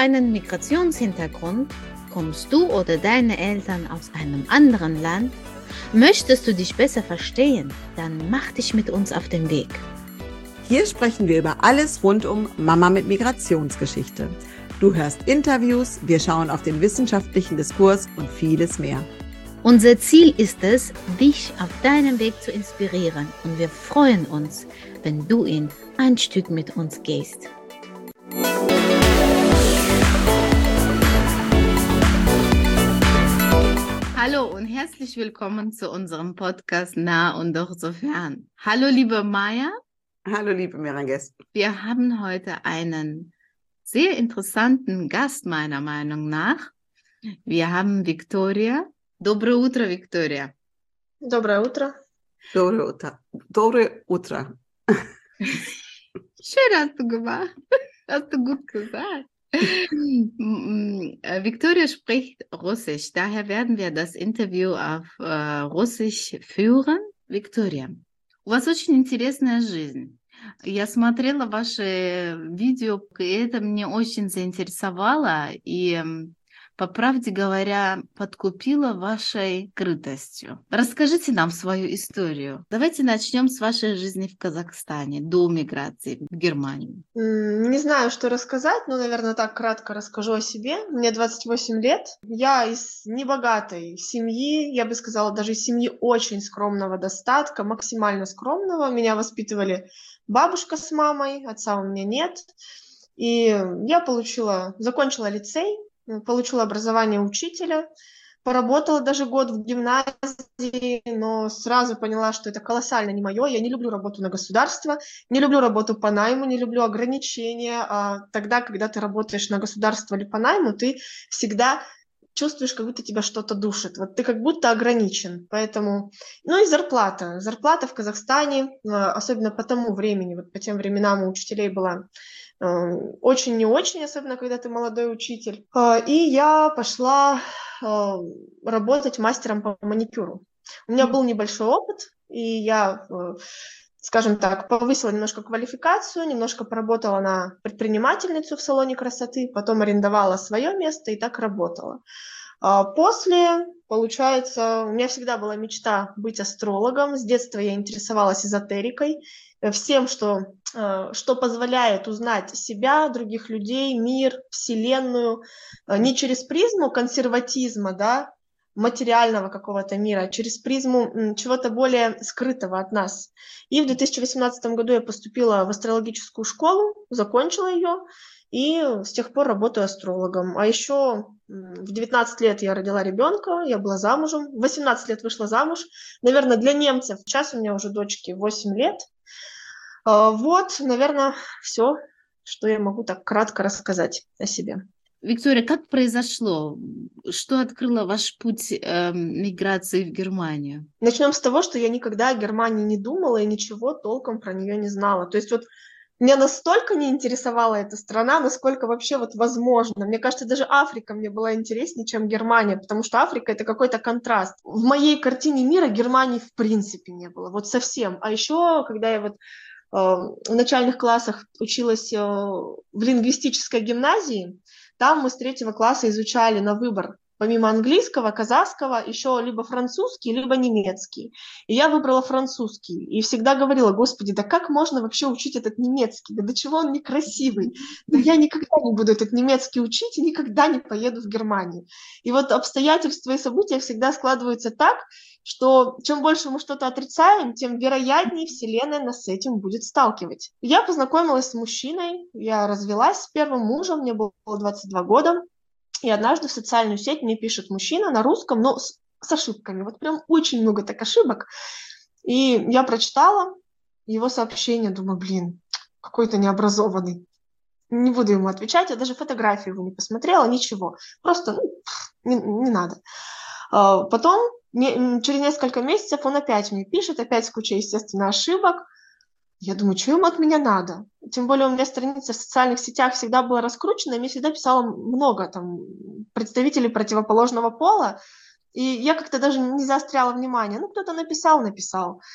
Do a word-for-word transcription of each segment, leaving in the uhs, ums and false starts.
einen Migrationshintergrund? Kommst du oder deine Eltern aus einem anderen Land? Möchtest du dich besser verstehen? Dann mach dich mit uns auf den Weg. Hier sprechen wir über alles rund um Mama mit Migrationsgeschichte. Du hörst Interviews, wir schauen auf den wissenschaftlichen Diskurs und vieles mehr. Unser Ziel ist es, dich auf deinem Weg zu inspirieren, und wir freuen uns, wenn du ihn ein Stück mit uns gehst. Hallo und herzlich willkommen zu unserem Podcast Nah und doch so fern. Hallo liebe Maya. Hallo liebe Miranges. Wir haben heute einen sehr interessanten Gast meiner Meinung nach. Wir haben Viktoria. Доброе утро, Виктория. Доброе утро. Доброе утро. Доброе утро. Schön hast du gemacht. Hast du gut gesagt. Виктория spricht Russisch, daher werden wir das Интервью auf äh, Russisch führen. Виктория, у вас очень интересная жизнь. Я смотрела ваши видео, и это мне очень заинтересовало, и, по правде говоря, подкупило вашей открытостью. Расскажите нам свою историю. Давайте начнем с вашей жизни в Казахстане, до миграции в Германию. Не знаю, что рассказать, но, наверное, так кратко расскажу о себе. Мне двадцать восемь лет. Я из небогатой семьи, я бы сказала, даже из семьи очень скромного достатка, максимально скромного. Меня воспитывали бабушка с мамой, отца у меня нет. И я получила, закончила лицей, получила образование учителя, поработала даже год в гимназии, но сразу поняла, что это колоссально не мое. Я не люблю работу на государство, не люблю работу по найму, не люблю ограничения. А тогда, когда ты работаешь на государство или по найму, ты всегда чувствуешь, как будто тебя что-то душит. Вот ты как будто ограничен. Поэтому, ну и зарплата. Зарплата в Казахстане, особенно по тому времени, вот по тем временам у учителей была очень не очень, особенно когда ты молодой учитель. И я пошла работать мастером по маникюру. У меня был небольшой опыт, и я, скажем так, повысила немножко квалификацию, немножко поработала на предпринимательницу в салоне красоты, потом арендовала свое место и так работала. После, получается, у меня всегда была мечта быть астрологом. С детства я интересовалась эзотерикой, всем, что, что позволяет узнать себя, других людей, мир, Вселенную, не через призму консерватизма, да, материального какого-то мира, а через призму чего-то более скрытого от нас. И в две тысячи восемнадцатом году я поступила в астрологическую школу, закончила ее, и с тех пор работаю астрологом. А еще в девятнадцать лет я родила ребенка, я была замужем, в восемнадцать лет вышла замуж. Наверное, для немцев, сейчас у меня уже дочке восемь лет. Вот, наверное, все, что я могу так кратко рассказать о себе. Виктория, как произошло? Что открыло ваш путь э, миграции в Германию? Начнем с того, что я никогда о Германии не думала и ничего толком про нее не знала. То есть вот меня настолько не интересовала эта страна, насколько вообще вот возможно. Мне кажется, даже Африка мне была интереснее, чем Германия, потому что Африка — это какой-то контраст. В моей картине мира Германии в принципе не было, вот совсем. А еще, когда я вот в начальных классах училась в лингвистической гимназии, там мы с третьего класса изучали на выбор, помимо английского, казахского, еще либо французский, либо немецкий. И я выбрала французский. И всегда говорила: Господи, да как можно вообще учить этот немецкий? Да до чего он некрасивый? Да я никогда не буду этот немецкий учить и никогда не поеду в Германию. И вот обстоятельства и события всегда складываются так, что чем больше мы что-то отрицаем, тем вероятнее Вселенная нас с этим будет сталкивать. Я познакомилась с мужчиной, я развелась с первым мужем, мне было двадцать два года, и однажды в социальную сеть мне пишет мужчина на русском, но с, с ошибками, вот прям очень много так ошибок. И я прочитала его сообщение, думаю, блин, какой-то необразованный. Не буду ему отвечать, я даже фотографию его не посмотрела, ничего, просто ну, не, не надо. Потом через несколько месяцев он опять мне пишет, опять с кучей, естественно, ошибок. Я думаю, что ему от меня надо? Тем более у меня страница в социальных сетях всегда была раскручена, и мне всегда писало много там представителей противоположного пола, и я как-то даже не заостряла внимание. Ну, кто-то написал, написал.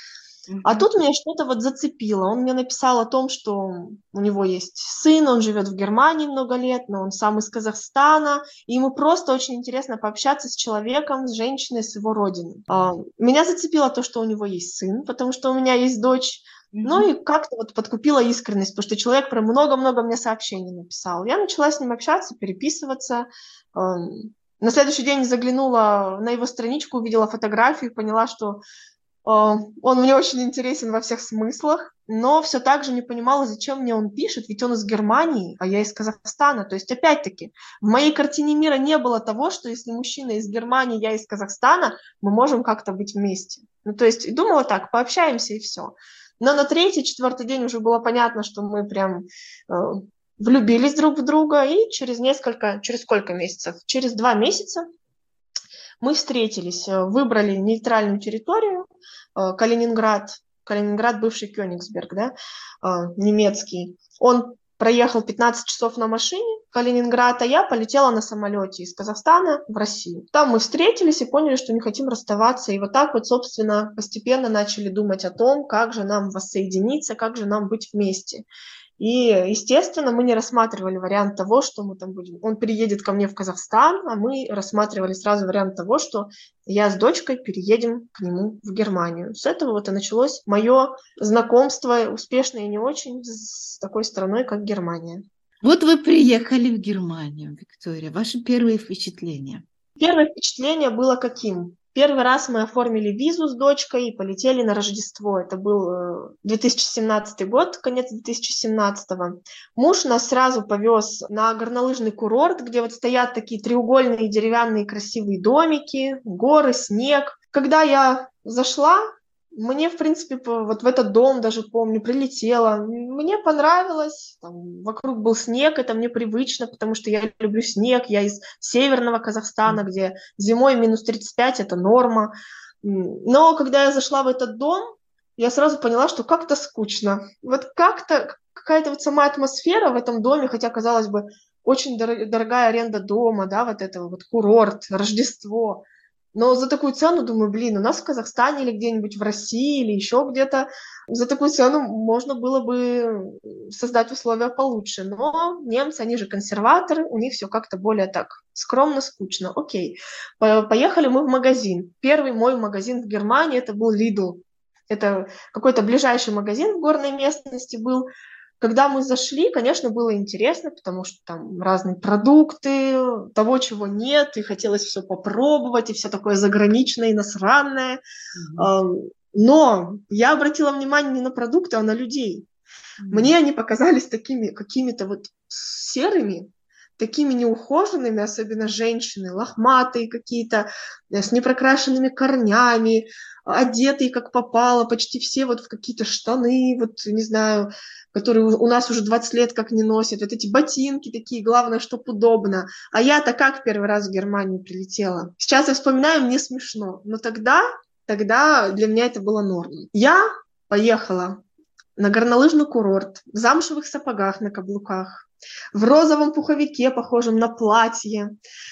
А Мгм. тут меня что-то вот зацепило. Он мне написал о том, что у него есть сын, он живет в Германии много лет, но он сам из Казахстана, и ему просто очень интересно пообщаться с человеком, с женщиной, с его родины. А, Меня зацепило то, что у него есть сын, потому что у меня есть дочь. Ну Мгм. и как-то вот подкупила искренность, потому что человек прям много-много мне сообщений написал. Я начала с ним общаться, переписываться. Ам, На следующий день заглянула на его страничку, увидела фотографию, поняла, что а, он мне очень интересен во всех смыслах, но все так же не понимала, зачем мне он пишет, ведь он из Германии, а я из Казахстана. То есть, опять-таки, в моей картине мира не было того, что если мужчина из Германии, я из Казахстана, мы можем как-то быть вместе. Ну, то есть, думала так, пообщаемся и все. Но на третий, четвертый день уже было понятно, что мы прям э, влюбились друг в друга, и через несколько, через сколько месяцев? Через два месяца мы встретились, э, выбрали нейтральную территорию, э, Калининград, Калининград, бывший Кёнигсберг, да, э, немецкий. Он проехал пятнадцать часов на машине в Калининград, а я полетела на самолете из Казахстана в Россию. Там мы встретились и поняли, что не хотим расставаться, и вот так вот, собственно, постепенно начали думать о том, как же нам воссоединиться, как же нам быть вместе. И, естественно, мы не рассматривали вариант того, что мы там будем. Он переедет ко мне в Казахстан, а мы рассматривали сразу вариант того, что я с дочкой переедем к нему в Германию. С этого вот и началось мое знакомство, успешное и не очень, с такой страной, как Германия. Вот вы приехали в Германию, Виктория. Ваши первые впечатления? Первое впечатление было каким? Первый раз мы оформили визу с дочкой и полетели на Рождество. Это был две тысячи семнадцатый год, конец две тысячи семнадцатого. Муж нас сразу повез на горнолыжный курорт, где вот стоят такие треугольные деревянные красивые домики, горы, снег. Когда я зашла, мне, в принципе, вот в этот дом даже, помню, прилетела. Мне понравилось. Там вокруг был снег, это мне привычно, потому что я люблю снег. Я из северного Казахстана, где зимой минус тридцать пять – это норма. Но когда я зашла в этот дом, я сразу поняла, что как-то скучно. Вот как-то какая-то вот сама атмосфера в этом доме, хотя, казалось бы, очень дорогая аренда дома, да, вот этого вот курорт, Рождество. Но за такую цену, думаю, блин, у нас в Казахстане или где-нибудь в России или еще где-то за такую цену можно было бы создать условия получше. Но немцы, они же консерваторы, у них все как-то более так скромно, скучно. Окей, поехали мы в магазин. Первый мой магазин в Германии, это был Lidl. Это какой-то ближайший магазин в горной местности был. Когда мы зашли, конечно, было интересно, потому что там разные продукты, того, чего нет, и хотелось все попробовать, и все такое заграничное, иностранное. Мгм. Но я обратила внимание не на продукты, а на людей. Мне они показались такими какими-то вот серыми, такими неухоженными, особенно женщины, лохматые какие-то, с непрокрашенными корнями, одетые как попало, почти все вот в какие-то штаны, вот, не знаю, которые у нас уже двадцать лет как не носят, вот эти ботинки такие, главное, чтоб удобно. А я-то как первый раз в Германию прилетела? Сейчас я вспоминаю, мне смешно, но тогда, тогда для меня это было нормой. Я поехала на горнолыжный курорт, в замшевых сапогах на каблуках, в розовом пуховике, похожем на платье,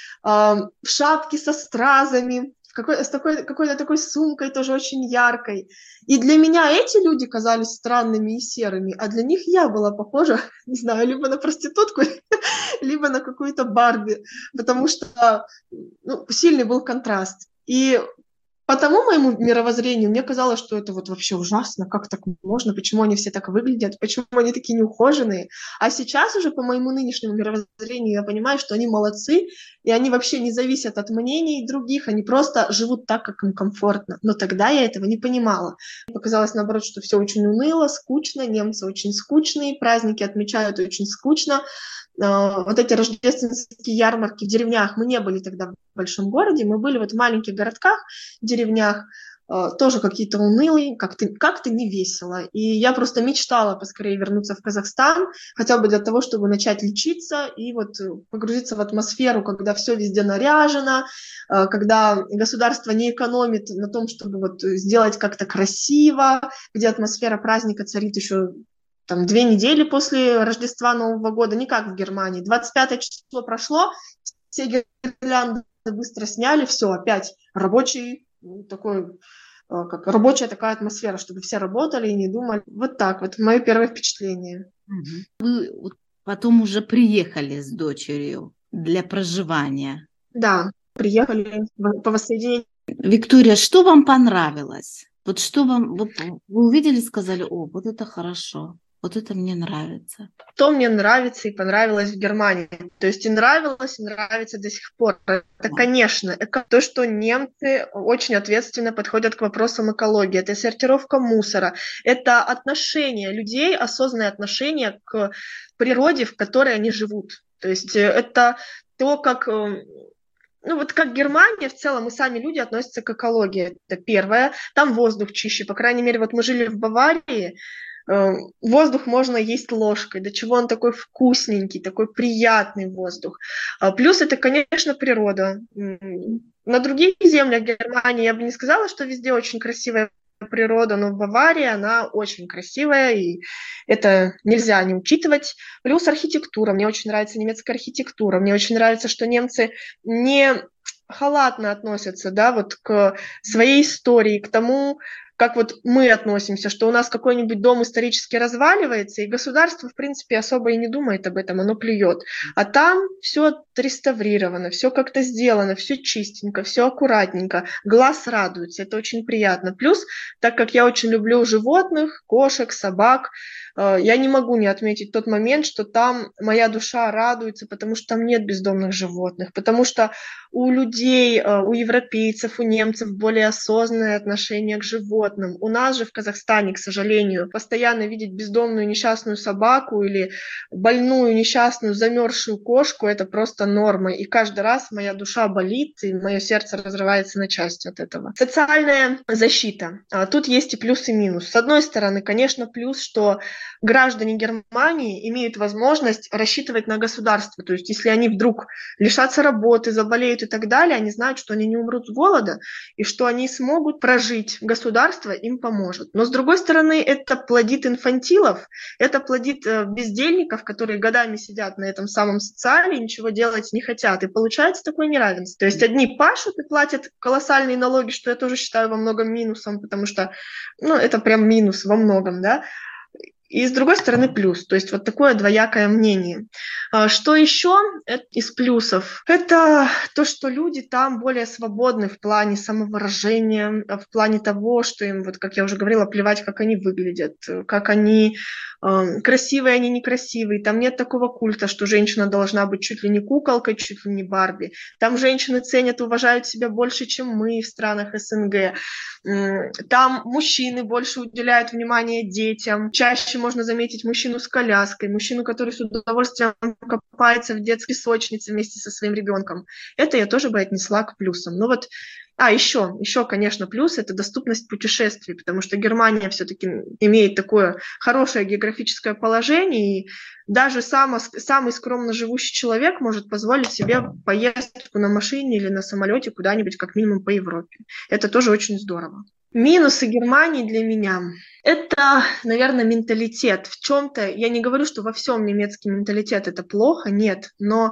в шапке со стразами, какой, с такой, какой-то такой сумкой тоже очень яркой. И для меня эти люди казались странными и серыми, а для них я была похожа, не знаю, либо на проститутку, либо на какую-то Барби, потому что ну, сильный был контраст. И по тому моему мировоззрению мне казалось, что это вот вообще ужасно, как так можно, почему они все так выглядят, почему они такие неухоженные. А сейчас уже по моему нынешнему мировоззрению я понимаю, что они молодцы, и они вообще не зависят от мнений других, они просто живут так, как им комфортно. Но тогда я этого не понимала. Мне показалось, наоборот, что все очень уныло, скучно, немцы очень скучные, праздники отмечают очень скучно. Вот эти рождественские ярмарки в деревнях, мы не были тогда в большом городе, мы были вот в маленьких городках, деревнях, тоже какие-то унылые, как-то, как-то не весело. И я просто мечтала поскорее вернуться в Казахстан, хотя бы для того, чтобы начать лечиться и вот погрузиться в атмосферу, когда все везде наряжено, когда государство не экономит на том, чтобы вот сделать как-то красиво, где атмосфера праздника царит еще там две недели после Рождества, Нового года, не как в Германии. двадцать пятое число прошло, все гирлянды быстро сняли, все, опять рабочий такой как рабочая такая атмосфера, чтобы все работали и не думали. Вот так вот, мое первое впечатление. Вы потом уже приехали с дочерью для проживания. Да, приехали по воссоединению. Виктория, что вам понравилось? Вот что вам, вот вы увидели, сказали, о, вот это хорошо, вот это мне нравится. Что мне нравится и понравилось в Германии. То есть и нравилось, и нравится до сих пор. Это, конечно, это то, что немцы очень ответственно подходят к вопросам экологии. Это сортировка мусора, это отношение людей, осознанное отношение к природе, в которой они живут. То есть это то, как... Ну вот как Германия, в целом, и сами люди относятся к экологии. Это первое. Там воздух чище. По крайней мере, вот мы жили в Баварии, э, воздух можно есть ложкой. До чего он такой вкусненький, такой приятный воздух. А плюс это, конечно, природа. На других землях Германии я бы не сказала, что везде очень красивая природа, но в Баварии она очень красивая, и это нельзя не учитывать. Плюс архитектура. Мне очень нравится немецкая архитектура. Мне очень нравится, что немцы не халатно относятся, да, вот к своей истории, к тому, как вот мы относимся, что у нас какой-нибудь дом исторически разваливается, и государство, в принципе, особо и не думает об этом, оно плюет. А там все отреставрировано, все как-то сделано, все чистенько, все аккуратненько, глаз радуется, это очень приятно. Плюс, так как я очень люблю животных, кошек, собак, я не могу не отметить тот момент, что там моя душа радуется, потому что там нет бездомных животных, потому что у людей, у европейцев, у немцев более осознанное отношение к животным. У нас же в Казахстане, к сожалению, постоянно видеть бездомную несчастную собаку или больную несчастную замерзшую кошку – это просто норма. И каждый раз моя душа болит, и мое сердце разрывается на части от этого. Социальная защита. Тут есть и плюс, и минус. С одной стороны, конечно, плюс, что граждане Германии имеют возможность рассчитывать на государство. То есть если они вдруг лишатся работы, заболеют и так далее, они знают, что они не умрут с голода и что они смогут прожить. Государство им поможет. Но с другой стороны, это плодит инфантилов, это плодит бездельников, которые годами сидят на этом самом социале и ничего делать не хотят. И получается такое неравенство. То есть одни пашут и платят колоссальные налоги, что я тоже считаю во многом минусом, потому что ну, это прям минус во многом, да. И с другой стороны плюс, то есть вот такое двоякое мнение. Что еще из плюсов? Это то, что люди там более свободны в плане самовыражения, в плане того, что им, вот как я уже говорила, плевать, как они выглядят, как они э, красивые, они некрасивые. Там нет такого культа, что женщина должна быть чуть ли не куколкой, чуть ли не Барби. Там женщины ценят, уважают себя больше, чем мы в странах СНГ. Там мужчины больше уделяют внимание детям. Чаще можно заметить мужчину с коляской, мужчину, который с удовольствием копается в детской песочнице вместе со своим ребенком. Это я тоже бы отнесла к плюсам. Ну вот, а еще, еще, конечно, плюс – это доступность путешествий, потому что Германия все-таки имеет такое хорошее географическое положение, и даже само, самый скромно живущий человек может позволить себе поездку на машине или на самолете куда-нибудь, как минимум, по Европе. Это тоже очень здорово. Минусы Германии для меня – это, наверное, менталитет. В чем-то, я не говорю, что во всем немецкий менталитет – это плохо, нет, но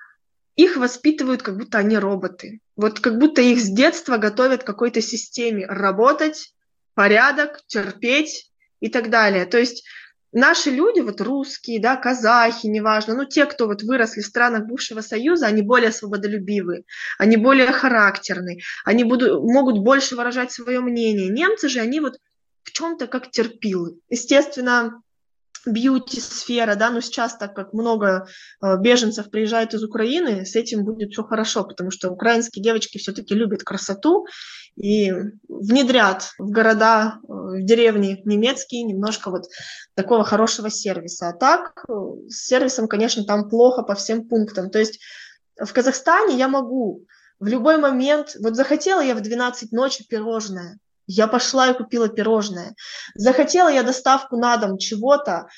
их воспитывают, как будто они роботы. Вот как будто их с детства готовят к какой-то системе работать, порядок, терпеть и так далее. То есть наши люди, вот русские, да, казахи, неважно, ну те, кто вот выросли в странах бывшего Союза, они более свободолюбивые, они более характерные, они будут, могут больше выражать свое мнение. Немцы же, они вот в чем-то как терпилы. Естественно, бьюти-сфера, да, но сейчас, так как много э, беженцев приезжают из Украины, с этим будет все хорошо, потому что украинские девочки все-таки любят красоту и внедрят в города, э, в деревни немецкие немножко вот такого хорошего сервиса. А так, э, с сервисом, конечно, там плохо по всем пунктам. То есть в Казахстане я могу в любой момент, вот захотела я в двенадцать ночи пирожное, я пошла и купила пирожное. Захотела я доставку на дом чего-то,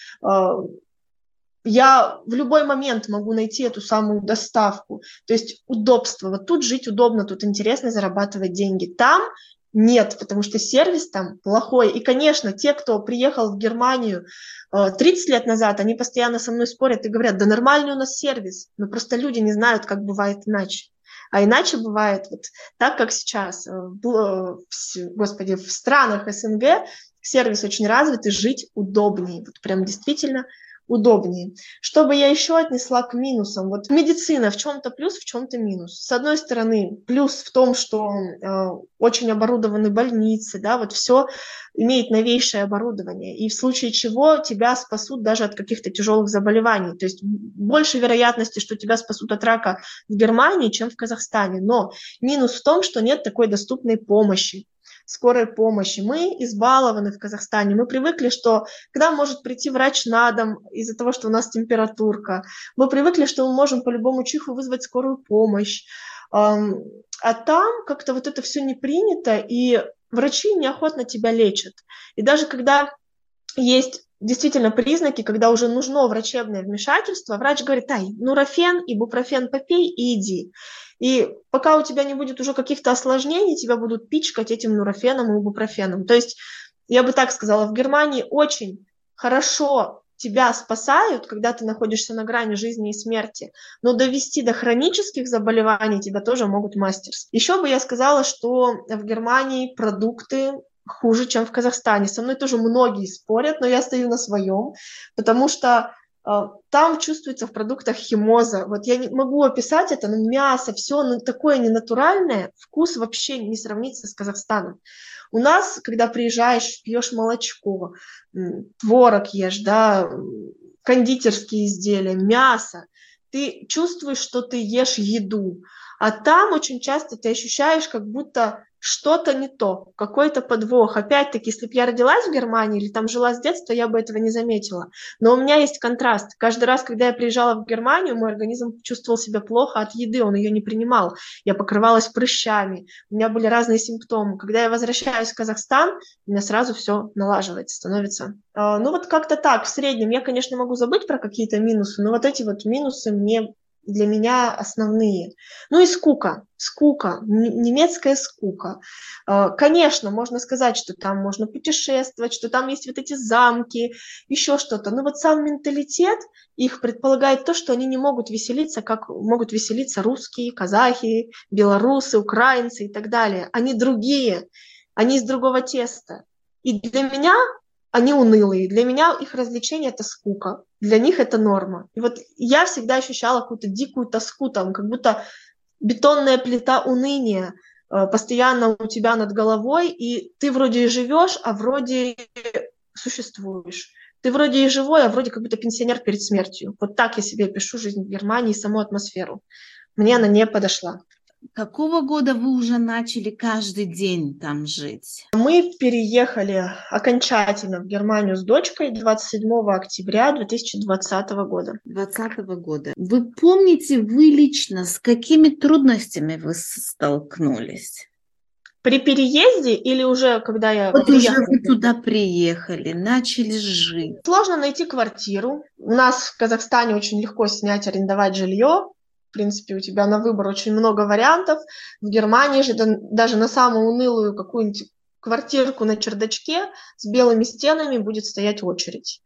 я в любой момент могу найти эту самую доставку. То есть удобство. Вот тут жить удобно, тут интересно зарабатывать деньги. Там нет, потому что сервис там плохой. И, конечно, те, кто приехал в Германию тридцать лет назад, они постоянно со мной спорят и говорят, да нормальный у нас сервис. Но просто люди не знают, как бывает иначе. А иначе бывает вот так, как сейчас, в, господи, в странах СНГ сервис очень развит и жить удобнее, вот прям действительно удобнее. Что бы я еще отнесла к минусам? Вот медицина в чем-то плюс, в чем-то минус. С одной стороны, плюс в том, что э, очень оборудованы больницы, да, вот все имеет новейшее оборудование, и в случае чего тебя спасут даже от каких-то тяжелых заболеваний. То есть больше вероятности, что тебя спасут от рака в Германии, чем в Казахстане. Но минус в том, что нет такой доступной помощи, скорой помощи. Мы избалованы в Казахстане. Мы привыкли, что когда может прийти врач на дом из-за того, что у нас температурка, мы привыкли, что мы можем по любому чиху вызвать скорую помощь. А там как-то вот это все не принято, и врачи неохотно тебя лечат. И даже когда есть действительно признаки, когда уже нужно врачебное вмешательство, врач говорит: ай, нурофен, ибупрофен попей и иди. И пока у тебя не будет уже каких-то осложнений, тебя будут пичкать этим нурофеном и ибупрофеном. То есть, я бы так сказала, в Германии очень хорошо тебя спасают, когда ты находишься на грани жизни и смерти, но довести до хронических заболеваний тебя тоже могут мастерски. Еще бы я сказала, что в Германии продукты хуже, чем в Казахстане. Со мной тоже многие спорят, но я стою на своем, потому что там чувствуется в продуктах химоза. Вот я не могу описать это, но мясо, все такое ненатуральное, вкус вообще не сравнится с Казахстаном. У нас, когда приезжаешь, пьешь молочко, творог ешь, да, кондитерские изделия, мясо, ты чувствуешь, что ты ешь еду. А там очень часто ты ощущаешь, как будто что-то не то, какой-то подвох. Опять-таки, если бы я родилась в Германии или там жила с детства, я бы этого не заметила. Но у меня есть контраст. Каждый раз, когда я приезжала в Германию, мой организм чувствовал себя плохо от еды, он ее не принимал. Я покрывалась прыщами, у меня были разные симптомы. Когда я возвращаюсь в Казахстан, у меня сразу все налаживается, становится. Ну вот как-то так, в среднем. Я, конечно, могу забыть про какие-то минусы, но вот эти вот минусы мне... для меня основные. Ну и скука, скука, немецкая скука. Конечно, можно сказать, что там можно путешествовать, что там есть вот эти замки, еще что-то. Но вот сам менталитет их предполагает то, что они не могут веселиться, как могут веселиться русские, казахи, белорусы, украинцы и так далее. Они другие, они из другого теста. И для меня они унылые. Для меня их развлечение – это скука. Для них это норма. И вот я всегда ощущала какую-то дикую тоску, там, как будто бетонная плита уныния э, постоянно у тебя над головой, и ты вроде и живешь, а вроде существуешь. Ты вроде и живой, а вроде как будто пенсионер перед смертью. Вот так я себе пишу жизнь в Германии, саму атмосферу. Мне она не подошла. Какого года вы уже начали каждый день там жить? Мы переехали окончательно в Германию с дочкой двадцать седьмого октября две тысячи двадцатого года. двадцатого года. Вы помните, вы лично с какими трудностями вы столкнулись? При переезде или уже когда я вот приехала? Уже вы туда приехали, начали жить. Сложно найти квартиру. У нас в Казахстане очень легко снять, арендовать жилье. В принципе, у тебя на выбор очень много вариантов. В Германии же даже на самую унылую какую-нибудь квартирку на чердачке с белыми стенами будет стоять очередь.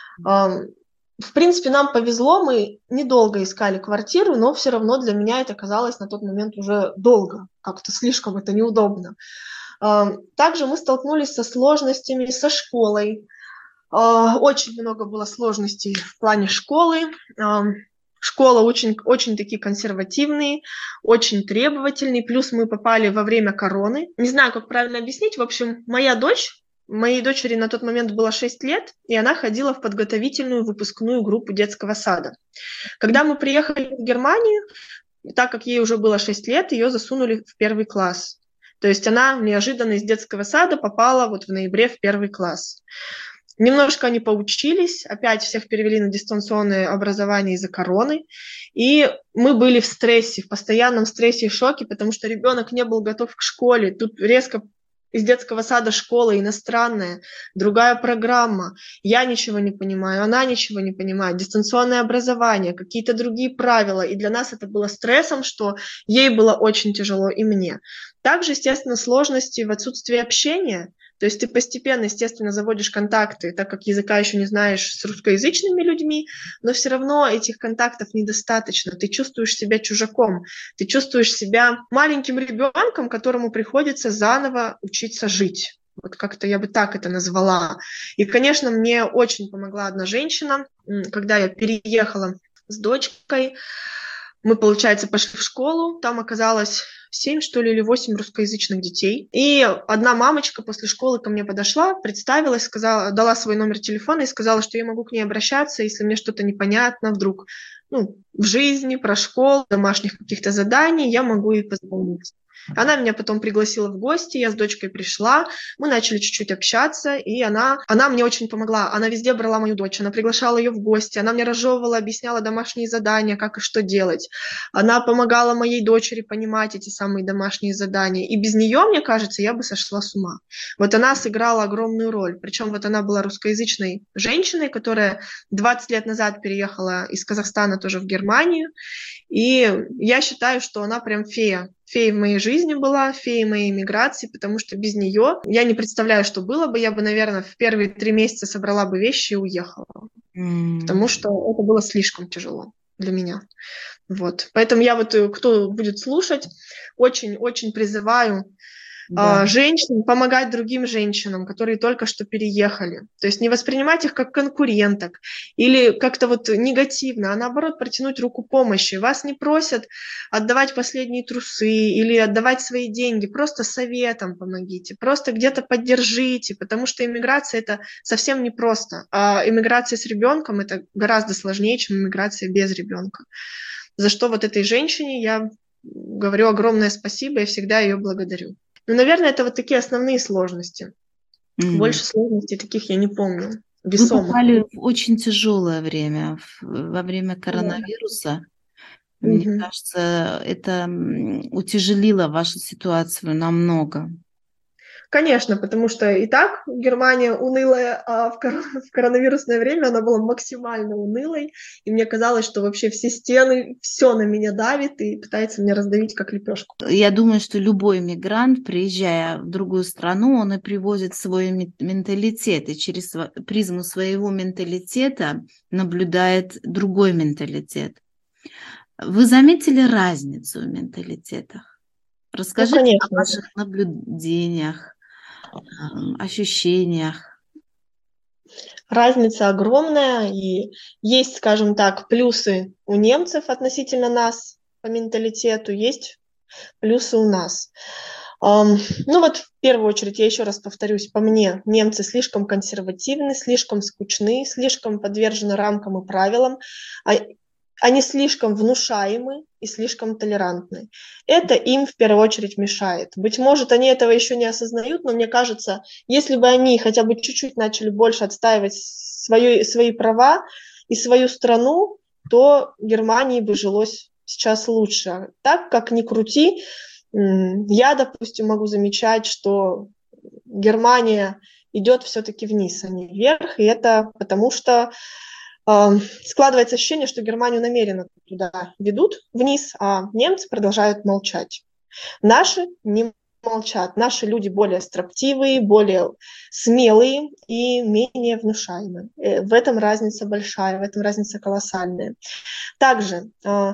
В принципе, нам повезло, мы недолго искали квартиру, но все равно для меня это казалось на тот момент уже долго, как-то слишком это неудобно. Также мы столкнулись со сложностями со школой. Очень много было сложностей в плане школы. Школа очень, очень такие консервативные, очень требовательные, плюс мы попали во время короны. Не знаю, как правильно объяснить. В общем, моя дочь, моей дочери на тот момент было шесть лет, и она ходила в подготовительную выпускную группу детского сада. Когда мы приехали в Германию, так как ей уже было шесть лет, ее засунули в первый класс. То есть она неожиданно из детского сада попала вот в ноябре в первый класс. Немножко они поучились, опять всех перевели на дистанционное образование из-за короны, и мы были в стрессе, в постоянном стрессе и шоке, потому что ребенок не был готов к школе, тут резко из детского сада школа иностранная, другая программа, я ничего не понимаю, она ничего не понимает, дистанционное образование, какие-то другие правила, и для нас это было стрессом, что ей было очень тяжело и мне. Также, естественно, сложности в отсутствии общения. То есть ты постепенно, естественно, заводишь контакты, так как языка еще не знаешь, с русскоязычными людьми, но все равно этих контактов недостаточно. Ты чувствуешь себя чужаком, ты чувствуешь себя маленьким ребенком, которому приходится заново учиться жить. Вот как-то я бы так это назвала. И, конечно, мне очень помогла одна женщина, когда я переехала с дочкой. Мы, получается, пошли в школу, там оказалось семь, что ли, или восемь русскоязычных детей. И одна мамочка после школы ко мне подошла, представилась, сказала, дала свой номер телефона и сказала, что я могу к ней обращаться, если мне что-то непонятно вдруг, ну, в жизни, про школу, домашних каких-то заданий, я могу ей позвонить. Она меня потом пригласила в гости, я с дочкой пришла, мы начали чуть-чуть общаться, и она, она мне очень помогла. Она везде брала мою дочь, она приглашала ее в гости, она мне разжевывала, объясняла домашние задания, как и что делать. Она помогала моей дочери понимать эти самые домашние задания. И без нее, мне кажется, я бы сошла с ума. Вот она сыграла огромную роль. Причем вот она была русскоязычной женщиной, которая двадцать лет назад переехала из Казахстана тоже в Германию. И я считаю, что она прям фея. Фея в моей жизни была, фея моей миграции, потому что без нее я не представляю, что было бы. Я бы, наверное, в первые три месяца собрала бы вещи и уехала. Mm. Потому что это было слишком тяжело для меня. Вот. Поэтому я вот, кто будет слушать, очень-очень призываю да. женщин помогать другим женщинам, которые только что переехали. То есть не воспринимать их как конкуренток или как-то вот негативно, а наоборот протянуть руку помощи. Вас не просят отдавать последние трусы или отдавать свои деньги, просто советом помогите, просто где-то поддержите, потому что иммиграция это совсем непросто, а иммиграция с ребенком это гораздо сложнее, чем иммиграция без ребенка. За что вот этой женщине я говорю огромное спасибо и всегда ее благодарю. Ну, наверное, это вот такие основные сложности. Mm. Больше сложностей таких я не помню. Весомых. Вы попали в очень тяжелое время, во время коронавируса. Yeah. Мне mm-hmm. кажется, это утяжелило вашу ситуацию намного. Конечно, потому что и так Германия унылая, а в, кор- в коронавирусное время она была максимально унылой, и мне казалось, что вообще все стены, все на меня давит и пытается меня раздавить как лепешку. Я думаю, что любой мигрант, приезжая в другую страну, он и привозит свой менталитет, и через призму своего менталитета наблюдает другой менталитет. Вы заметили разницу в менталитетах? Расскажите ну, о ваших наблюдениях, ощущениях. Разница огромная, и есть, скажем так, плюсы у немцев относительно нас по менталитету, есть плюсы у нас. Um, ну вот в первую очередь, я еще раз повторюсь, по мне, немцы слишком консервативны, слишком скучны, слишком подвержены рамкам и правилам. Они слишком внушаемы и слишком толерантны. Это им в первую очередь мешает. Быть может, они этого еще не осознают, но мне кажется, если бы они хотя бы чуть-чуть начали больше отстаивать свои, свои права и свою страну, то Германии бы жилось сейчас лучше. Так как ни крути, я, допустим, могу замечать, что Германия идет все-таки вниз, а не вверх, и это потому что складывается ощущение, что Германию намеренно туда ведут вниз, а немцы продолжают молчать. Наши не молчат. Наши люди более строптивые, более смелые и менее внушаемые. В этом разница большая, в этом разница колоссальная. Также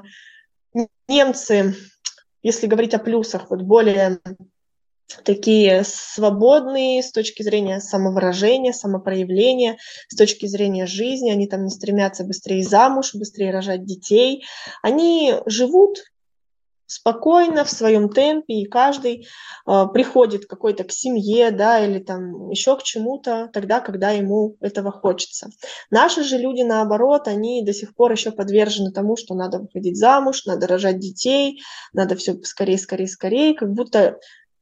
немцы, если говорить о плюсах, вот более такие свободные с точки зрения самовыражения, самопроявления, с точки зрения жизни. Они там не стремятся быстрее замуж, быстрее рожать детей. Они живут спокойно в своем темпе, и каждый э, приходит какой-то к семье, да, или там еще к чему-то тогда, когда ему этого хочется. Наши же люди, наоборот, они до сих пор еще подвержены тому, что надо выходить замуж, надо рожать детей, надо все скорее, скорее, скорее, как будто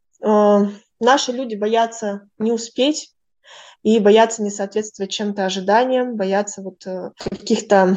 наши люди боятся не успеть и боятся не соответствовать чем-то ожиданиям, боятся вот каких-то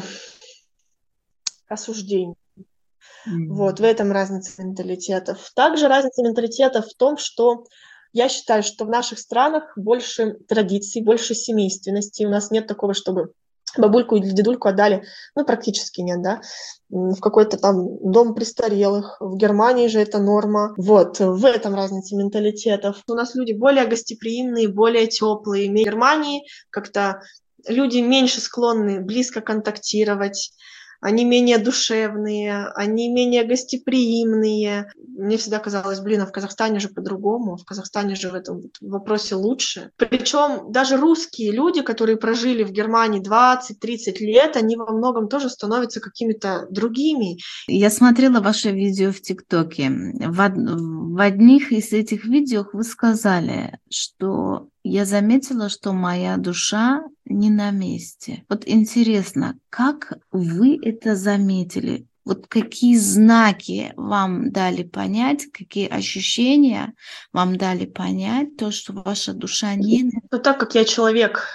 осуждений. Mm-hmm. Вот в этом разница менталитетов. Также разница менталитетов в том, что я считаю, что в наших странах больше традиций, больше семейственности. У нас нет такого, чтобы бабульку или дедульку отдали, ну, практически нет, да, в какой-то там дом престарелых. В Германии же это норма. Вот, в этом разница менталитетов. У нас люди более гостеприимные, более теплые. В Германии как-то люди меньше склонны близко контактировать, они менее душевные, они менее гостеприимные. Мне всегда казалось, блин, а в Казахстане же по-другому, в Казахстане же в этом вопросе лучше. Причем даже русские люди, которые прожили в Германии двадцать-тридцать лет, они во многом тоже становятся какими-то другими. Я смотрела ваше видео в ТикТоке. В, од... в одних из этих видео вы сказали, что я заметила, что моя душа не на месте. Вот интересно, как вы это заметили? Вот какие знаки вам дали понять, какие ощущения вам дали понять, то, что ваша душа не... Ну, так как я человек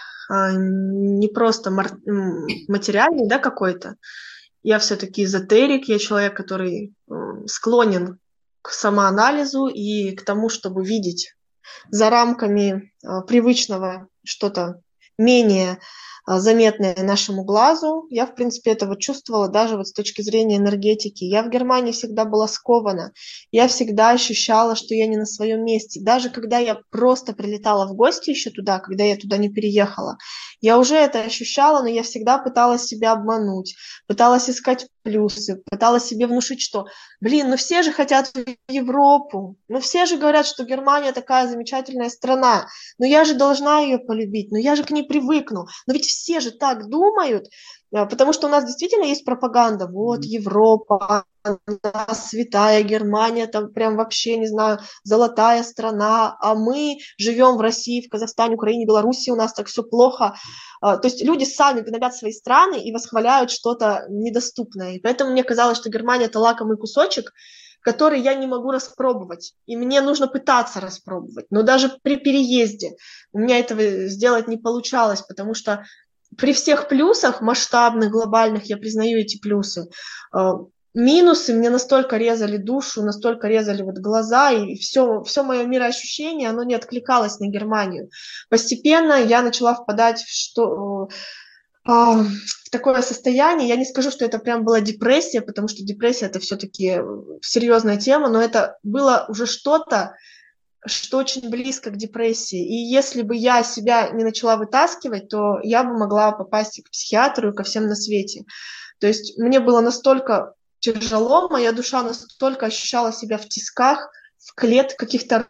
не просто материальный, да, какой-то, я все-таки эзотерик, я человек, который склонен к самоанализу и к тому, чтобы видеть за рамками привычного что-то менее заметное нашему глазу. Я, в принципе, это вот чувствовала даже вот с точки зрения энергетики. Я в Германии всегда была скована. Я всегда ощущала, что я не на своем месте. Даже когда я просто прилетала в гости еще туда, когда я туда не переехала, я уже это ощущала, но я всегда пыталась себя обмануть, пыталась искать плюсы, пыталась себе внушить, что, блин, ну все же хотят в Европу, ну все же говорят, что Германия такая замечательная страна, но я же должна ее полюбить, но я же к ней привыкну. Но ведь все же так думают, потому что у нас действительно есть пропаганда. Вот Европа, она святая, Германия, там прям вообще, не знаю, золотая страна, а мы живем в России, в Казахстане, Украине, Беларуси, у нас так все плохо. То есть люди сами гнобят свои страны и восхваляют что-то недоступное. И поэтому мне казалось, что Германия – это лакомый кусочек, который я не могу распробовать, и мне нужно пытаться распробовать. Но даже при переезде у меня этого сделать не получалось, потому что при всех плюсах, масштабных, глобальных, я признаю эти плюсы, минусы мне настолько резали душу, настолько резали вот глаза, и все, все мое мироощущение, оно не откликалось на Германию. Постепенно я начала впадать в что... в такое состояние. Я не скажу, что это прям была депрессия, потому что депрессия – это все-таки серьезная тема, но это было уже что-то, что очень близко к депрессии. И если бы я себя не начала вытаскивать, то я бы могла попасть к психиатру и ко всем на свете. То есть мне было настолько тяжело, моя душа настолько ощущала себя в тисках, в клетках, каких-то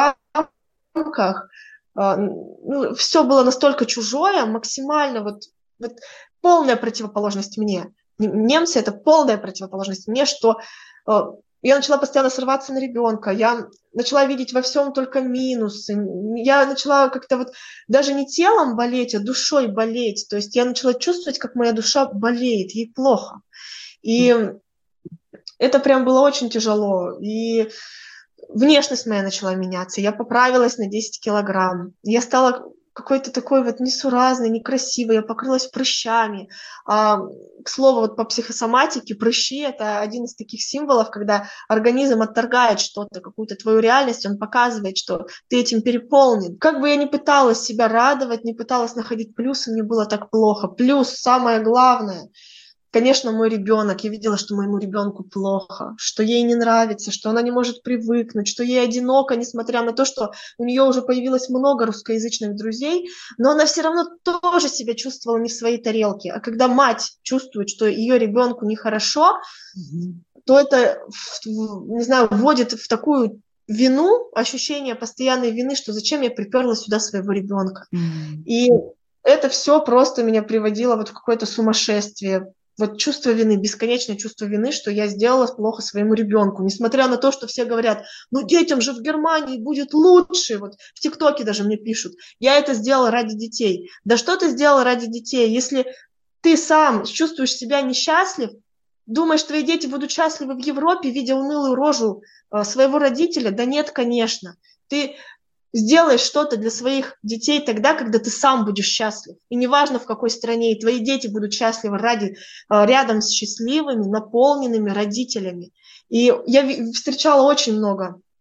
рамках. Ну, все было настолько чужое, максимально вот Вот полная противоположность мне. Немцы – это полная противоположность мне, что э, я начала постоянно срываться на ребенка, я начала видеть во всем только минусы, я начала как-то вот даже не телом болеть, а душой болеть. То есть я начала чувствовать, как моя душа болеет, ей плохо. И это прям было очень тяжело. И внешность моя начала меняться, я поправилась на десять килограмм, я стала какой-то такой вот несуразный, некрасивый, я покрылась прыщами. А, к слову, вот по психосоматике прыщи – это один из таких символов, когда организм отторгает что-то, какую-то твою реальность, он показывает, что ты этим переполнен. Как бы я ни пыталась себя радовать, не пыталась находить плюсы, мне было так плохо. Плюс, самое главное – конечно, мой ребенок, я видела, что моему ребенку плохо, что ей не нравится, что она не может привыкнуть, что ей одиноко, несмотря на то, что у нее уже появилось много русскоязычных друзей, но она все равно тоже себя чувствовала не в своей тарелке. А когда мать чувствует, что ее ребенку нехорошо, mm-hmm. то это, не знаю, вводит в такую вину, ощущение постоянной вины, что зачем я приперла сюда своего ребенка. Mm-hmm. И это все просто меня приводило вот в какое-то сумасшествие. Вот чувство вины, бесконечное чувство вины, что я сделала плохо своему ребенку, несмотря на то, что все говорят, ну детям же в Германии будет лучше, вот в ТикТоке даже мне пишут, я это сделала ради детей. Да что ты сделала ради детей? Если ты сам чувствуешь себя несчастлив, думаешь, твои дети будут счастливы в Европе, видя унылую рожу своего родителя? Да нет, конечно. Ты сделаешь что-то для своих детей тогда, когда ты сам будешь счастлив. И неважно, в какой стране, и твои дети будут счастливы ради, рядом с счастливыми, наполненными родителями. И я встречала очень много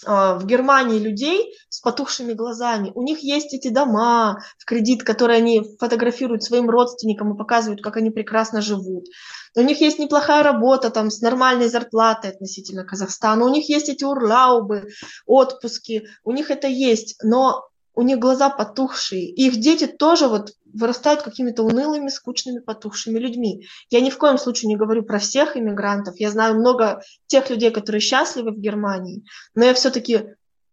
в Германии людей с потухшими глазами. У них есть эти дома в кредит, которые они фотографируют своим родственникам и показывают, как они прекрасно живут. У них есть неплохая работа там, с нормальной зарплатой относительно Казахстана. У них есть эти урлаубы, отпуски. У них это есть, но у них глаза потухшие. И их дети тоже вот вырастают какими-то унылыми, скучными, потухшими людьми. Я ни в коем случае не говорю про всех иммигрантов. Я знаю много тех людей, которые счастливы в Германии, но я все-таки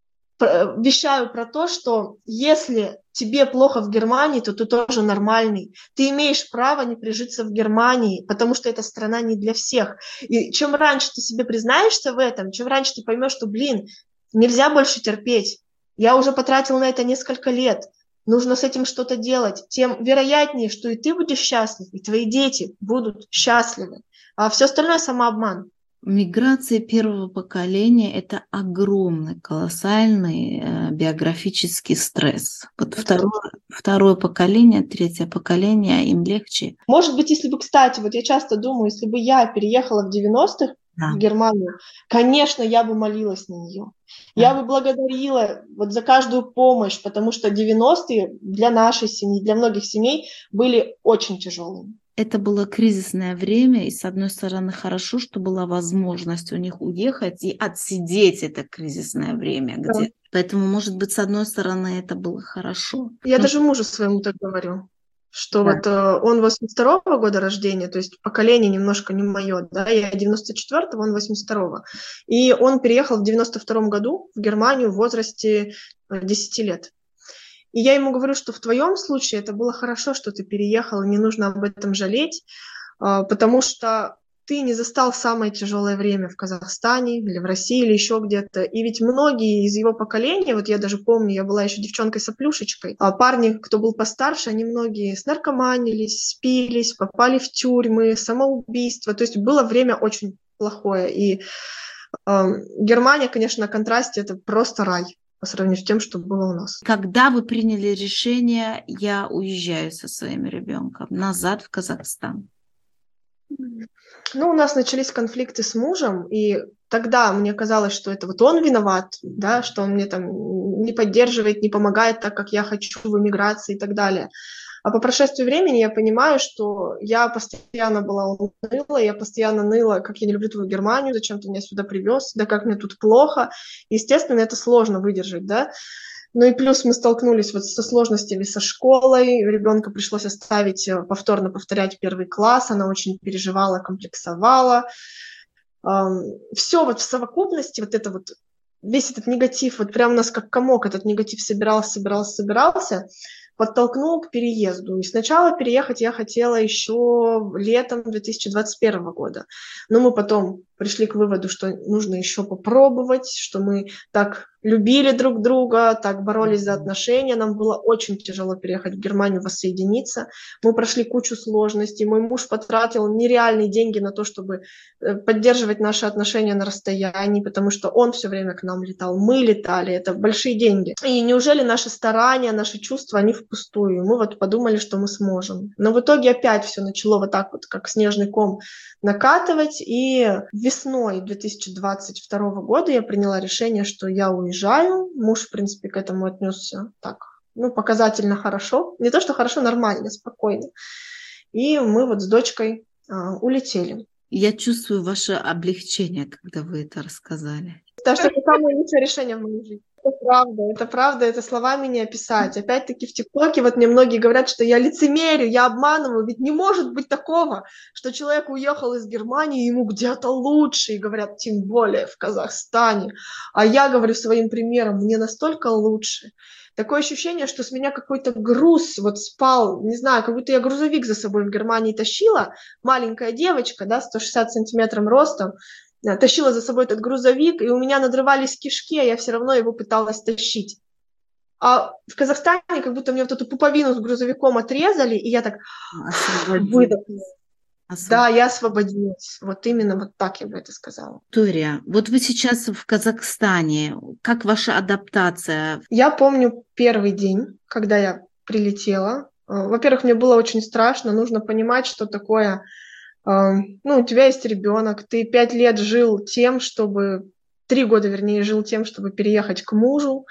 вещаю про то, что если тебе плохо в Германии, то ты тоже нормальный. Ты имеешь право не прижиться в Германии, потому что эта страна не для всех. И чем раньше ты себе признаешься в этом, чем раньше ты поймешь, что, блин, нельзя больше терпеть, я уже потратил на это несколько лет, нужно с этим что-то делать, тем вероятнее, что и ты будешь счастлив, и твои дети будут счастливы. А все остальное самообман. Миграция первого поколения – это огромный, колоссальный э, биографический стресс. Вот второе, второе поколение, третье поколение, им легче. Может быть, если бы, кстати, вот я часто думаю, если бы я переехала в девяностых да. в Германию, конечно, я бы молилась на нее. Да. Я бы благодарила вот за каждую помощь, потому что девяностые для нашей семьи, для многих семей были очень тяжелыми. Это было кризисное время, и, с одной стороны, хорошо, что была возможность у них уехать и отсидеть это кризисное время да. где-то. Поэтому, может быть, с одной стороны, это было хорошо. Я Но... даже мужу своему так говорю, что да. вот э, он восемьдесят второго года рождения, то есть поколение немножко не мое, да, я девяносто четвёртого, он восемьдесят второго. И он переехал в девяносто втором году в Германию в возрасте десяти лет. И я ему говорю, что в твоем случае это было хорошо, что ты переехал, и не нужно об этом жалеть, потому что ты не застал самое тяжелое время в Казахстане или в России или еще где-то. И ведь многие из его поколения, вот я даже помню, я была еще девчонкой-соплюшечкой, а парни, кто был постарше, они многие снаркоманились, спились, попали в тюрьмы, самоубийство. То есть было время очень плохое. И э, Германия, конечно, на контрасте это просто рай по сравнению с тем, что было у нас. Когда вы приняли решение, я уезжаю со своим ребенком назад в Казахстан? Ну, у нас начались конфликты с мужем, и тогда мне казалось, что это вот он виноват, да, что он мне там не поддерживает, не помогает так, как я хочу в эмиграции и так далее. А по прошествии времени я понимаю, что я постоянно была уныла, я постоянно ныла, как я не люблю твою Германию, зачем ты меня сюда привез, да как мне тут плохо. Естественно, это сложно выдержать, да. Ну и плюс мы столкнулись вот со сложностями со школой, ребенка пришлось оставить, повторно повторять первый класс, она очень переживала, комплексовала. Все вот в совокупности, вот это вот, весь этот негатив, вот прям у нас как комок этот негатив собирался, собирался, собирался, подтолкнул к переезду. И сначала переехать я хотела еще летом две тысячи двадцать первого года. Но мы потом пришли к выводу, что нужно еще попробовать, что мы так любили друг друга, так боролись за отношения. Нам было очень тяжело переехать в Германию, воссоединиться. Мы прошли кучу сложностей. Мой муж потратил нереальные деньги на то, чтобы поддерживать наши отношения на расстоянии, потому что он все время к нам летал, мы летали. Это большие деньги. И неужели наши старания, наши чувства, они впустую? Мы вот подумали, что мы сможем. Но в итоге опять все начало вот так вот, как снежный ком, накатывать. И весной две тысячи двадцать второго года я приняла решение, что я уезжаю. Муж, в принципе, к этому отнесся так, ну, показательно хорошо. Не то, что хорошо, нормально, спокойно. И мы вот с дочкой а, улетели. Я чувствую ваше облегчение, когда вы это рассказали. Потому что это самое лучшее решение в моей жизни. Это правда, это правда, это словами не описать. Опять-таки в ТикТоке вот мне многие говорят, что я лицемерю, я обманываю, ведь не может быть такого, что человек уехал из Германии, ему где-то лучше, и говорят, тем более в Казахстане. А я говорю своим примером, мне настолько лучше. Такое ощущение, что с меня какой-то груз вот спал, не знаю, как будто я грузовик за собой в Германии тащила, маленькая девочка, да, сто шестьдесят сантиметров ростом, тащила за собой этот грузовик, и у меня надрывались кишки, а я все равно его пыталась тащить. А в Казахстане как будто мне вот эту пуповину с грузовиком отрезали, и я так выдохнула. Да, я освободилась. Вот именно вот так я бы это сказала. Виктория, вот вы сейчас в Казахстане. Как ваша адаптация? Я помню первый день, когда я прилетела. Во-первых, мне было очень страшно. Нужно понимать, что такое... Ну, у тебя есть ребенок, ты пять лет жил тем, чтобы три года, вернее, жил тем, чтобы переехать к мужу.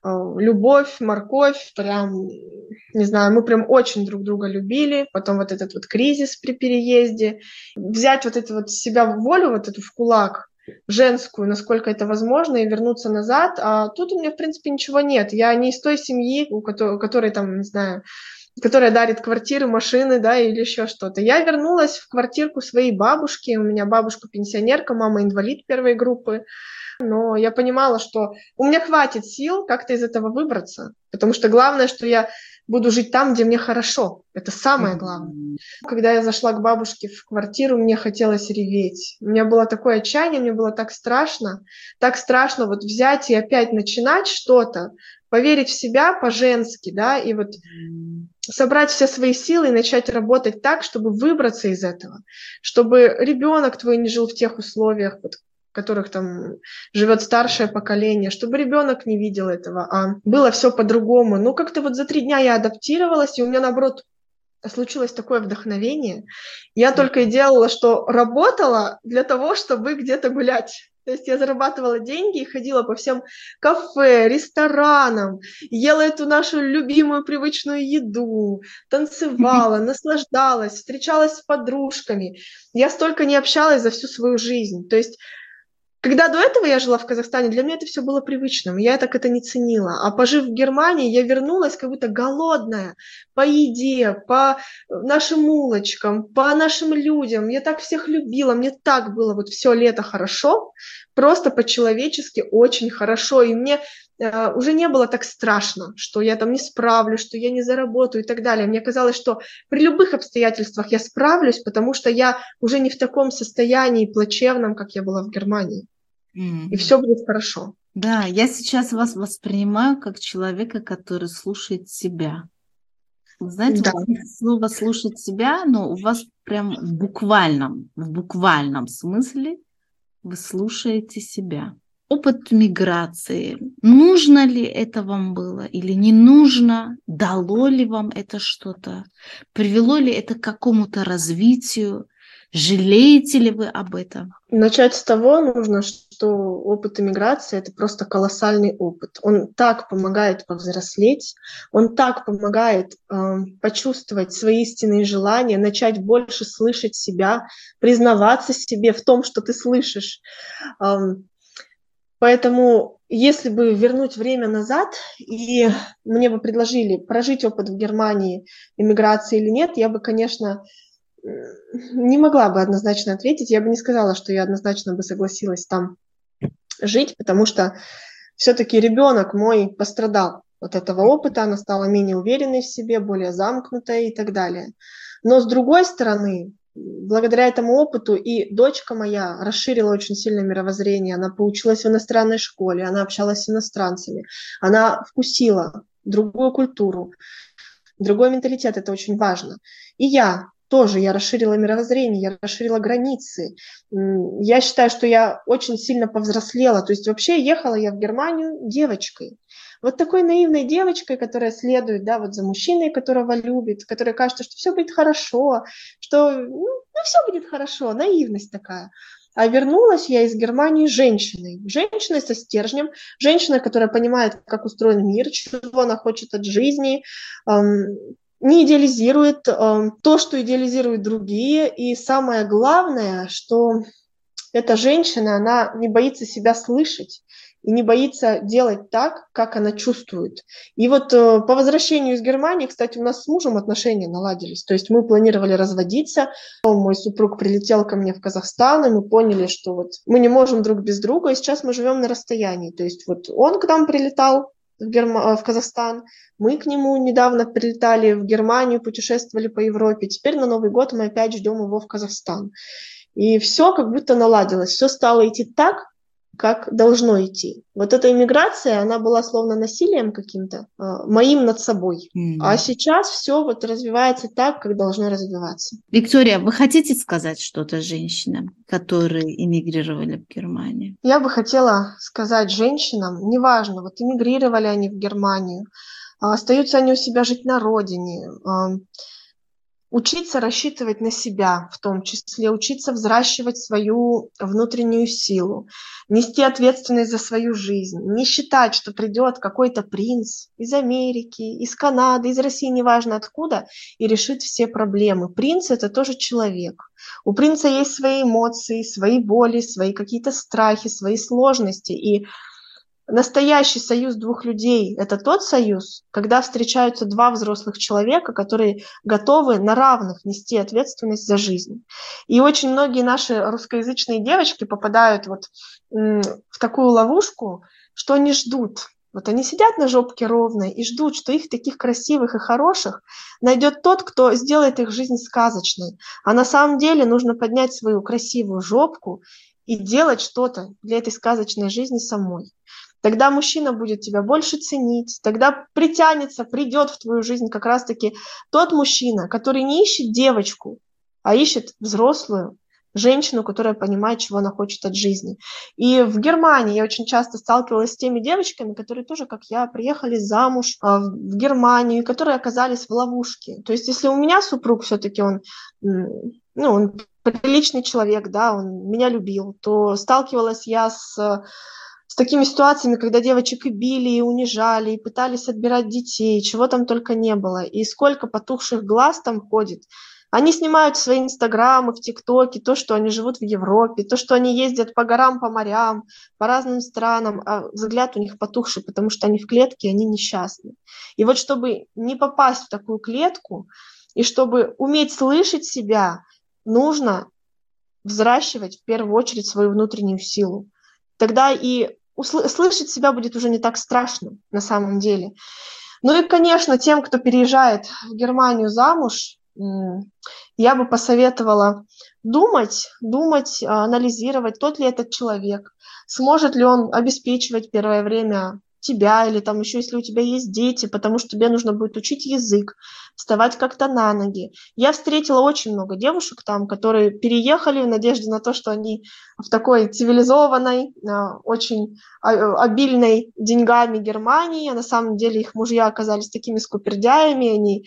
Любовь, морковь, прям, не знаю, мы прям очень друг друга любили. Потом вот этот вот кризис при переезде. Взять вот это вот себя в волю, вот эту в кулак, женскую, насколько это возможно, и вернуться назад. А тут у меня, в принципе, ничего нет. Я не из той семьи, у которой, у которой там, не знаю, которая дарит квартиры, машины, да, или еще что-то. Я вернулась в квартирку своей бабушки. У меня бабушка пенсионерка, мама инвалид первой группы. Но я понимала, что у меня хватит сил как-то из этого выбраться, потому что главное, что я буду жить там, где мне хорошо. Это самое главное. Когда я зашла к бабушке в квартиру, мне хотелось реветь. У меня было такое отчаяние, мне было так страшно. Так страшно вот взять и опять начинать что-то, поверить в себя по-женски, да, и вот собрать все свои силы и начать работать так, чтобы выбраться из этого, чтобы ребенок твой не жил в тех условиях, вот, в которых там живет старшее поколение, чтобы ребенок не видел этого, а было все по-другому. Ну, как-то вот за три дня я адаптировалась, и у меня, наоборот, случилось такое вдохновение. Я только и делала, что работала для того, чтобы где-то гулять. То есть я зарабатывала деньги и ходила по всем кафе, ресторанам, ела эту нашу любимую привычную еду, танцевала, наслаждалась, встречалась с подружками. Я столько не общалась за всю свою жизнь. То есть когда до этого я жила в Казахстане, для меня это все было привычным, я так это не ценила. А пожив в Германии, я вернулась как будто голодная по еде, по нашим улочкам, по нашим людям. Я так всех любила, мне так было вот все лето хорошо, просто по-человечески очень хорошо. И мне э, уже не было так страшно, что я там не справлюсь, что я не заработаю и так далее. Мне казалось, что при любых обстоятельствах я справлюсь, потому что я уже не в таком состоянии плачевном, как я была в Германии. Mm-hmm. И все будет хорошо. Да, я сейчас вас воспринимаю как человека, который слушает себя. Вы знаете, да. Слово «слушать себя», но у вас прям в буквальном, в буквальном смысле вы слушаете себя. Опыт миграции. Нужно ли это вам было или не нужно? Дало ли вам это что-то? Привело ли это к какому-то развитию? Жалеете ли вы об этом? Начать с того нужно, что опыт эмиграции – это просто колоссальный опыт. Он так помогает повзрослеть, он так помогает э, почувствовать свои истинные желания, начать больше слышать себя, признаваться себе в том, что ты слышишь. Э, поэтому, если бы вернуть время назад, и мне бы предложили прожить опыт в Германии, эмиграции или нет, я бы, конечно, не могла бы однозначно ответить. Я бы не сказала, что я однозначно бы согласилась там жить, потому что все-таки ребенок мой пострадал от этого опыта, она стала менее уверенной в себе, более замкнутой и так далее. Но с другой стороны, благодаря этому опыту и дочка моя расширила очень сильно мировоззрение, она поучилась в иностранной школе, она общалась с иностранцами, она вкусила другую культуру, другой менталитет, это очень важно. И я тоже, я расширила мировоззрение, я расширила границы. Я считаю, что я очень сильно повзрослела. То есть вообще ехала я в Германию девочкой. Вот такой наивной девочкой, которая следует, да, вот за мужчиной, которого любит, которой кажется, что все будет хорошо, что ну, ну все будет хорошо, наивность такая. А вернулась я из Германии женщиной. Женщиной со стержнем, женщиной, которая понимает, как устроен мир, чего она хочет от жизни, не идеализирует э, то, что идеализируют другие. И самое главное, что эта женщина, она не боится себя слышать и не боится делать так, как она чувствует. И вот э, по возвращению из Германии, кстати, у нас с мужем отношения наладились. То есть мы планировали разводиться. Мой супруг прилетел ко мне в Казахстан, и мы поняли, что вот мы не можем друг без друга, и сейчас мы живем на расстоянии. То есть вот он к нам прилетал в, Герма... в Казахстан, мы к нему недавно прилетали в Германию, путешествовали по Европе. Теперь на Новый год мы опять ждем его в Казахстан. И все как будто наладилось, все стало идти так, как должно идти. Вот эта иммиграция, она была словно насилием каким-то, э, моим над собой. Mm-hmm. А сейчас все вот развивается так, как должно развиваться. Виктория, вы хотите сказать что-то женщинам, которые эмигрировали в Германию? Я бы хотела сказать женщинам, неважно, вот эмигрировали они в Германию, остаются они у себя жить на родине, учиться рассчитывать на себя, в том числе учиться взращивать свою внутреннюю силу, нести ответственность за свою жизнь, не считать, что придет какой-то принц из Америки, из Канады, из России, неважно откуда, и решит все проблемы. Принц — это тоже человек. У принца есть свои эмоции, свои боли, свои какие-то страхи, свои сложности, и настоящий союз двух людей — это тот союз, когда встречаются два взрослых человека, которые готовы на равных нести ответственность за жизнь. И очень многие наши русскоязычные девочки попадают вот в такую ловушку, что они ждут. Вот они сидят на жопке ровно и ждут, что их таких красивых и хороших найдет тот, кто сделает их жизнь сказочной. А на самом деле нужно поднять свою красивую жопку и делать что-то для этой сказочной жизни самой. Тогда мужчина будет тебя больше ценить, тогда притянется, придет в твою жизнь как раз-таки тот мужчина, который не ищет девочку, а ищет взрослую женщину, которая понимает, чего она хочет от жизни. И в Германии я очень часто сталкивалась с теми девочками, которые тоже, как я, приехали замуж в Германию, которые оказались в ловушке. То есть если у меня супруг все-таки он, ну, он приличный человек, да, он меня любил, то сталкивалась я с... с такими ситуациями, когда девочек и били, и унижали, и пытались отбирать детей, чего там только не было. И сколько потухших глаз там ходит. Они снимают свои инстаграмы, в ТикТоке, то, что они живут в Европе, то, что они ездят по горам, по морям, по разным странам, а взгляд у них потухший, потому что они в клетке, они несчастны. И вот чтобы не попасть в такую клетку, и чтобы уметь слышать себя, нужно взращивать в первую очередь свою внутреннюю силу. Тогда и услы- слышать себя будет уже не так страшно на самом деле. Ну и, конечно, тем, кто переезжает в Германию замуж, я бы посоветовала думать, думать, анализировать, тот ли этот человек, сможет ли он обеспечивать первое время тебя, или там еще, если у тебя есть дети, потому что тебе нужно будет учить язык, вставать как-то на ноги. Я встретила очень много девушек там, которые переехали в надежде на то, что они в такой цивилизованной, очень обильной деньгами Германии, а на самом деле их мужья оказались такими скупердяями, они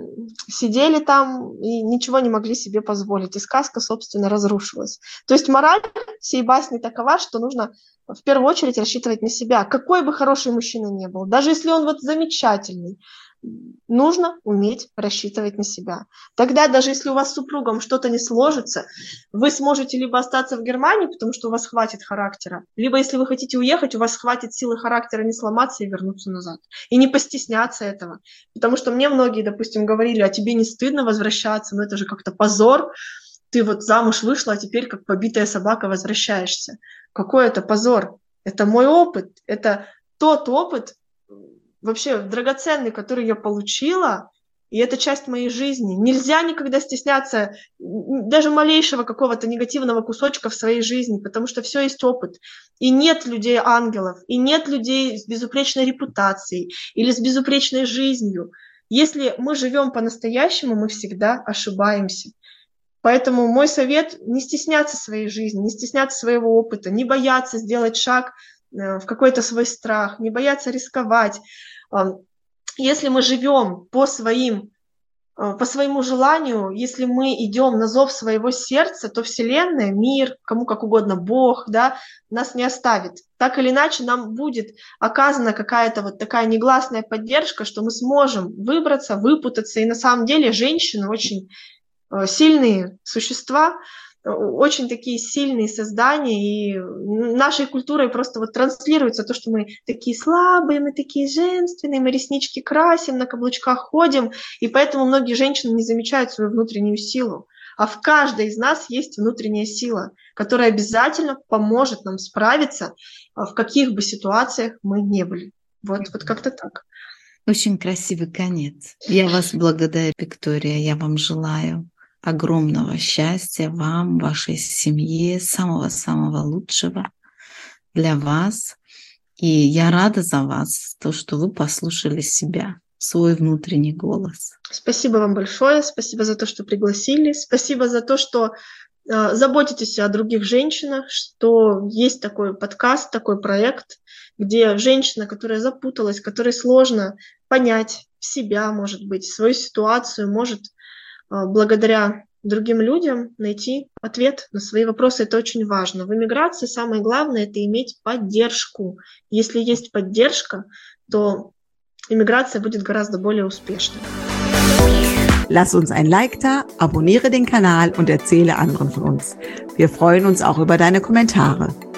сидели там и ничего не могли себе позволить, и сказка, собственно, разрушилась. То есть мораль всей басни такова, что нужно в первую очередь рассчитывать на себя, какой бы хороший мужчина ни был, даже если он вот замечательный, нужно уметь рассчитывать на себя. Тогда даже если у вас с супругом что-то не сложится, вы сможете либо остаться в Германии, потому что у вас хватит характера, либо если вы хотите уехать, у вас хватит силы характера не сломаться и вернуться назад. И не постесняться этого. Потому что мне многие, допустим, говорили, а тебе не стыдно возвращаться, ну это же как-то позор. Ты вот замуж вышла, а теперь как побитая собака возвращаешься. Какой это позор? Это мой опыт, это тот опыт, вообще драгоценный, который я получила, и это часть моей жизни. Нельзя никогда стесняться даже малейшего какого-то негативного кусочка в своей жизни, потому что все есть опыт. И нет людей-ангелов, и нет людей с безупречной репутацией или с безупречной жизнью. Если мы живем по-настоящему, мы всегда ошибаемся. Поэтому мой совет – не стесняться своей жизни, не стесняться своего опыта, не бояться сделать шаг в какой-то свой страх, не бояться рисковать. Если мы живем по своим, по своему желанию, если мы идем на зов своего сердца, то Вселенная, мир, кому как угодно, Бог, да, нас не оставит. Так или иначе нам будет оказана какая-то вот такая негласная поддержка, что мы сможем выбраться, выпутаться. И на самом деле женщины очень сильные существа, очень такие сильные создания, и нашей культурой просто вот транслируется то, что мы такие слабые, мы такие женственные, мы реснички красим, на каблучках ходим, и поэтому многие женщины не замечают свою внутреннюю силу. А в каждой из нас есть внутренняя сила, которая обязательно поможет нам справиться, в каких бы ситуациях мы ни были. Вот, вот как-то так. Очень красивый конец. Я вас благодарю, Виктория, я вам желаю огромного счастья вам, вашей семье, самого-самого лучшего для вас. И я рада за вас, то, что вы послушали себя, свой внутренний голос. Спасибо вам большое, спасибо за то, что пригласили, спасибо за то, что э, заботитесь о других женщинах, что есть такой подкаст, такой проект, где женщина, которая запуталась, которой сложно понять себя, может быть, свою ситуацию, может благодаря другим людям найти ответ на свои вопросы. Это очень важно. В эмиграции самое главное – это иметь поддержку. Если есть поддержка, то эмиграция будет гораздо более успешной. Lass uns ein Like da, abonniere den Kanal und erzähle anderen von uns. Wir freuen uns auch über deine Kommentare.